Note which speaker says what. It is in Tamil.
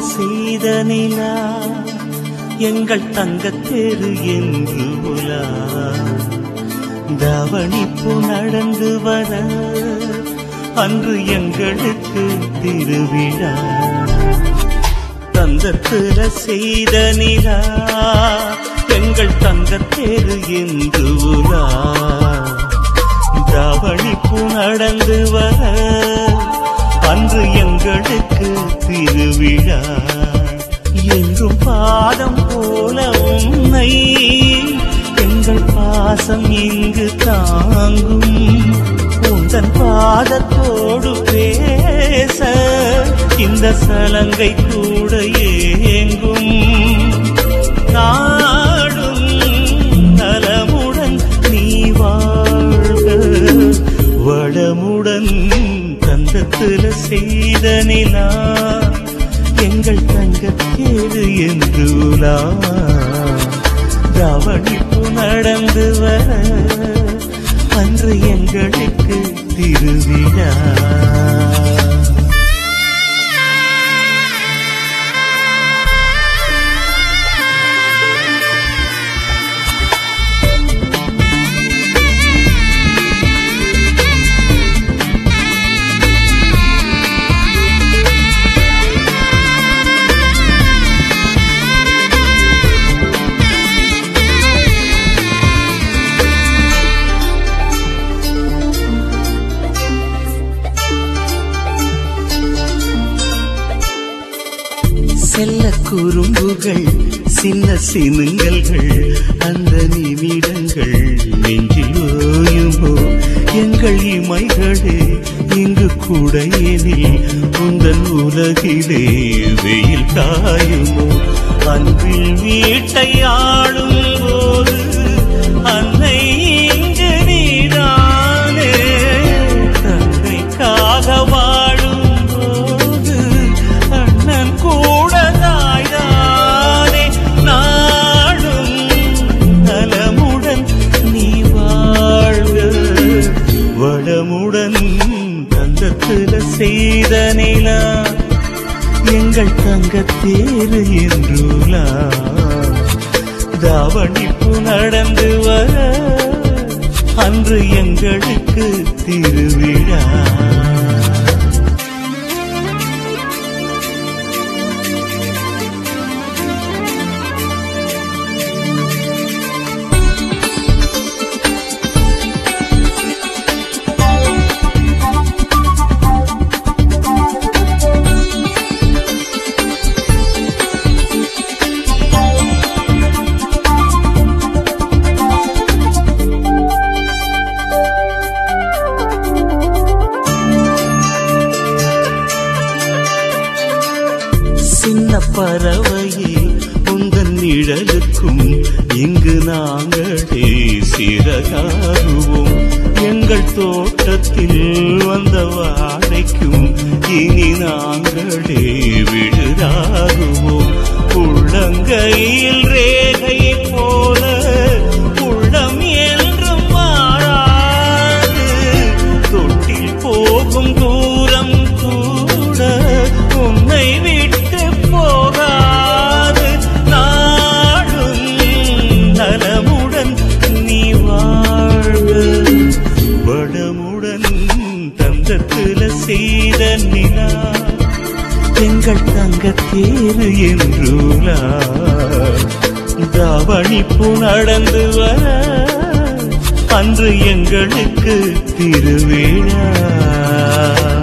Speaker 1: செய்த நிலா எங்கள் தங்கத்தேரு என்று உலா தவணிப்பு நடந்து வர அன்று எங்களுக்கு திருவிழா தந்தத்துல செய்த நிலா எங்கள் தங்கத்தேரு என்று உலா தவணிப்பு நடந்து வர அன்று எங்களுக்கு திருவிழா என்றும் பாதம் போல உன்னை எங்கள் பாசம் இங்கு தாங்கும் உந்தன் பாதத்தோடு பேச இந்த சலங்கை கூட ஏங்கும் நாடும் நலமுடன் நீ வாழ்க வளமுடன் தந்தத்துல செய்த நிலா எங்கள் தங்கத்தேரு என்று உலா தவணிப்பு நடந்து வர அன்று எங்களுக்கு திருவிழா செல்ல குறும்புகள் சின்ன சினுங்கல்கள் அந்த நிமிடங்கள் நெஞ்சில் ஓயுமோ எங்கள் இமைகளே இங்கு கூடையெனில் உந்தன் உலகிலே வெயில் காயுமோ அன்பில் வீட்டை ஆளும் போது அன்னை இங்கு நீதானே தந்தைக்காக வாழும் போது அண்ணன் கூட வளமுடன் தந்தத்துல செய்த நிலா எங்கள் தங்கத்தேரு என்றுலா தவணிப்பு நடந்து வர அன்று எங்களுக்கு திருவிழா சின்ன பறவையே உந்தன் நிழலுக்கும் இங்கு நாங்களே சிறகாகுவோம் எங்கள் தோட்டத்தில் வந்த வாழைக்கும் இனி நாங்களே விழுதாகுவோம் உள்ளங்கையில் ரேகை போல உள்ளம் என்றும் மாறாது தொட்டில் போகும் தூரம் கூட உன்னை விட்டு போகாது நாடும் நலமுடன் நீ வாழ்க வளமுடன் தந்தத்துல செய்த நிலா எங்கள் தங்கத்தேரு என்றுலா தவணிப்பு நடந்து வர அன்று எங்களுக்கு திருவிழா